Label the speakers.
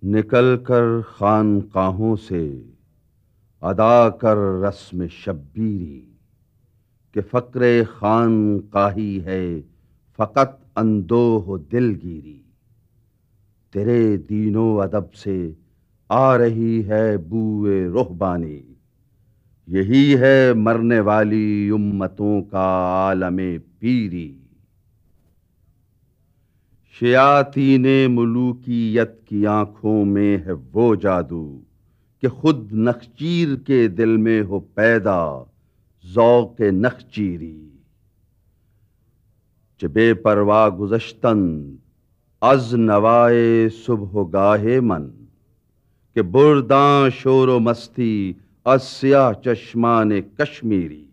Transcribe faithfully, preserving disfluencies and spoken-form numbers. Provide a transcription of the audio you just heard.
Speaker 1: نکل کر خانقاہوں سے ادا کر رسم شبیری، کہ فقر خانقاہی ہے فقط اندوہ و دلگیری۔ تیرے دین و ادب سے آ رہی ہے بوئے رہبانی، یہی ہے مرنے والی امتوں کا عالم پیری۔ شیاطین ملوکیت کی آنکھوں میں ہے وہ جادو، کہ خود نخچیر کے دل میں ہو پیدا ذوق نخچیری۔ چہ بے پرواہ گذشتند از نوائے صبح گاہ من، کہ برداں شور و مستی از سیاہ چشمان کشمیری۔